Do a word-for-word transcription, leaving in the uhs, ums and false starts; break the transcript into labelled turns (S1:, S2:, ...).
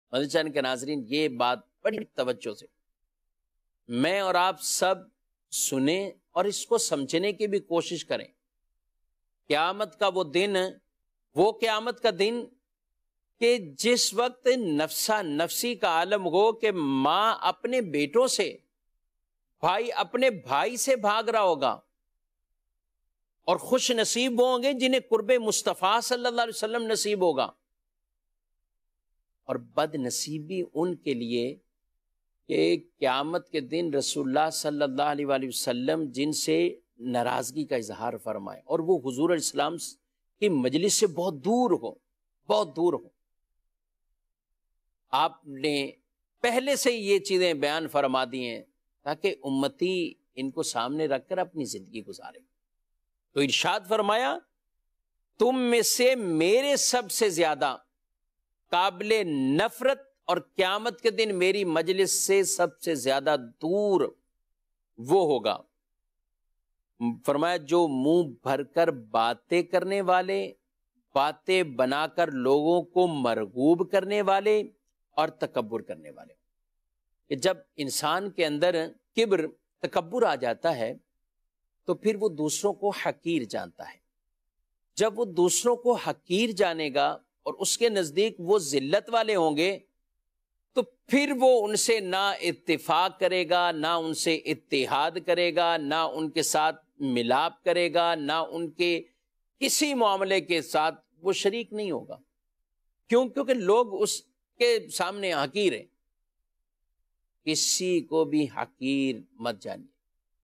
S1: مدنی channel کے ناظرین، یہ بات بڑی توجہ سے میں اور آپ سب سنیں اور اس کو سمجھنے کی بھی کوشش کریں۔ قیامت کا وہ دن، وہ قیامت کا دن کہ جس وقت نفسا نفسی کا عالم ہو کہ ماں اپنے بیٹوں سے، بھائی اپنے بھائی سے بھاگ رہا ہوگا، اور خوش نصیب ہوں گے جنہیں قرب مصطفیٰ صلی اللہ علیہ وسلم نصیب ہوگا، اور بد نصیبی ان کے لیے کہ قیامت کے دن رسول اللہ صلی اللہ علیہ وآلہ وسلم جن سے ناراضگی کا اظہار فرمائے اور وہ حضور علیہ السلام کی مجلس سے بہت دور ہو، بہت دور ہو۔ آپ نے پہلے سے یہ چیزیں بیان فرما دی ہیں تاکہ امتی ان کو سامنے رکھ کر اپنی زندگی گزارے۔ تو ارشاد فرمایا، تم میں سے میرے سب سے زیادہ قابل نفرت اور قیامت کے دن میری مجلس سے سب سے زیادہ دور وہ ہوگا، فرمایا جو منہ بھر کر باتیں کرنے والے، باتیں بنا کر لوگوں کو مرغوب کرنے والے اور تکبر کرنے والے۔ کہ جب انسان کے اندر کبر، تکبر آ جاتا ہے تو پھر وہ دوسروں کو حقیر جانتا ہے۔ جب وہ دوسروں کو حقیر جانے گا اور اس کے نزدیک وہ ذلت والے ہوں گے تو پھر وہ ان سے نہ اتفاق کرے گا، نہ ان سے اتحاد کرے گا، نہ ان کے ساتھ ملاپ کرے گا، نہ ان کے کسی معاملے کے ساتھ وہ شریک نہیں ہوگا۔ کیوں؟ کیونکہ لوگ اس کے سامنے حقیر ہیں۔ کسی کو بھی حقیر مت جانیے۔